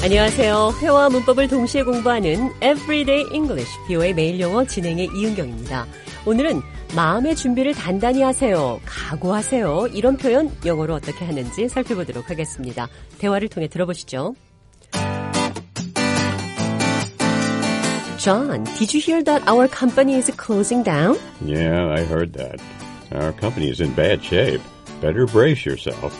안녕하세요. 회화와 문법을 동시에 공부하는 Everyday English, BO의 매일 영어 진행의 이은경입니다. 오늘은 마음의 준비를 단단히 하세요, 각오하세요, 이런 표현 영어로 어떻게 하는지 살펴보도록 하겠습니다. 대화를 통해 들어보시죠. John, did you hear that our company is closing down? Yeah, I heard that. Our company is in bad shape. Better brace yourself.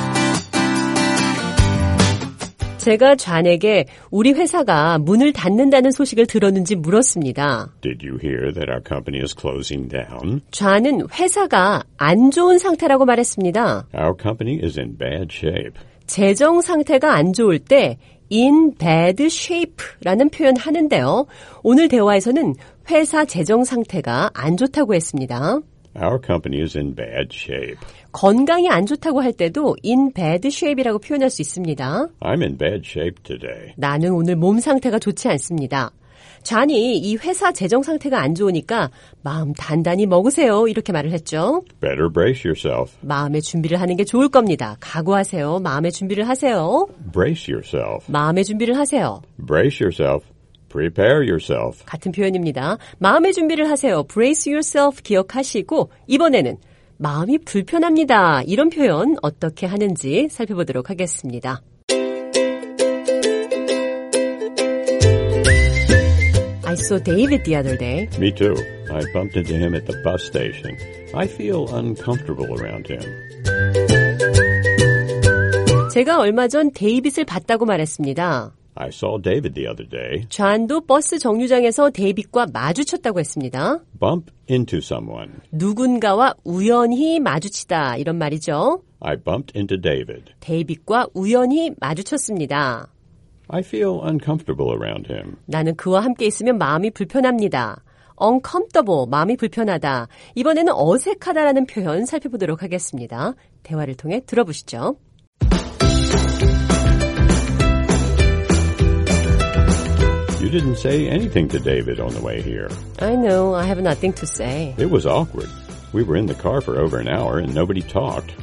제가 존에게 우리 회사가 문을 닫는다는 소식을 들었는지 물었습니다. Did you hear that our company is closing down? 존은 회사가 안 좋은 상태라고 말했습니다. Our company is in bad shape. 재정 상태가 안 좋을 때 in bad shape라는 표현 하는데요. 오늘 대화에서는 회사 재정 상태가 안 좋다고 했습니다. Our company is in bad shape. 건강이 안 좋다고 할 때도 in bad shape이라고 표현할 수 있습니다. I'm in bad shape today. 나는 오늘 몸 상태가 좋지 않습니다. 존이 이 회사 재정 상태가 안 좋으니까 마음 단단히 먹으세요, 이렇게 말을 했죠. Better brace yourself. 마음의 준비를 하는 게 좋을 겁니다. 각오하세요. 마음의 준비를 하세요. Brace yourself. 마음의 준비를 하세요. Brace yourself. Prepare yourself. 같은 표현입니다. 마음의 준비를 하세요. Brace yourself 기억하시고 이번에는 마음이 불편합니다. 이런 표현 어떻게 하는지 살펴보도록 하겠습니다. I saw David the other day. Me too. I bumped into him at the bus station. I feel uncomfortable around him. 제가 얼마 전 데이빗을 봤다고 말했습니다. I saw David the other day. 존도 버스 정류장에서 데이빗과 마주쳤다고 했습니다. Bump into someone. 누군가와 우연히 마주치다 이런 말이죠. I bumped into David. 데이빗과 우연히 마주쳤습니다. I feel uncomfortable around him. 나는 그와 함께 있으면 마음이 불편합니다. uncomfortable, 마음이 불편하다. 이번에는 어색하다라는 표현 살펴보도록 하겠습니다. 대화를 통해 들어보시죠. You didn't say anything to David on the way here. I know, I have nothing to say. It was awkward. We were in the car for over an hour and nobody talked.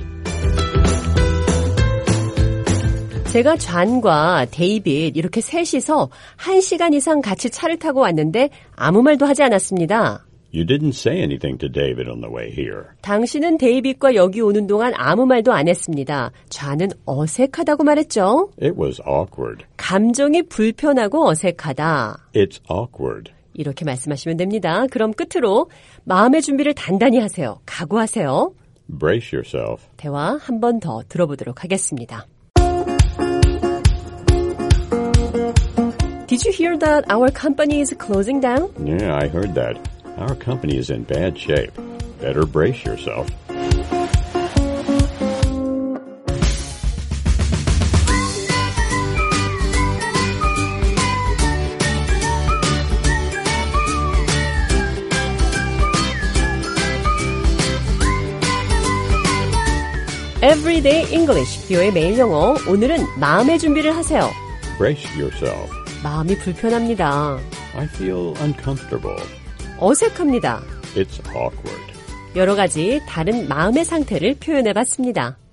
제가 존과 데이빗 이렇게 셋이서 1시간 이상 같이 차를 타고 왔는데 아무 말도 하지 않았습니다. You didn't say anything to David on the way here. 당신은 데이빗과 여기 오는 동안 아무 말도 안 했습니다. 존은 어색하다고 말했죠. It was awkward. 감정이 불편하고 어색하다. It's awkward. 이렇게 말씀하시면 됩니다. 그럼 끝으로 마음의 준비를 단단히 하세요. 각오하세요. Brace yourself. 대화 한 번 더 들어보도록 하겠습니다. Did you hear that our company is closing down? Yeah, I heard that. Our company is in bad shape. Better brace yourself. Everyday English, BO의 매일 영어. 오늘은 마음의 준비를 하세요. Brace yourself. 마음이 불편합니다. I feel uncomfortable. 어색합니다. It's awkward. 여러 가지 다른 마음의 상태를 표현해 봤습니다.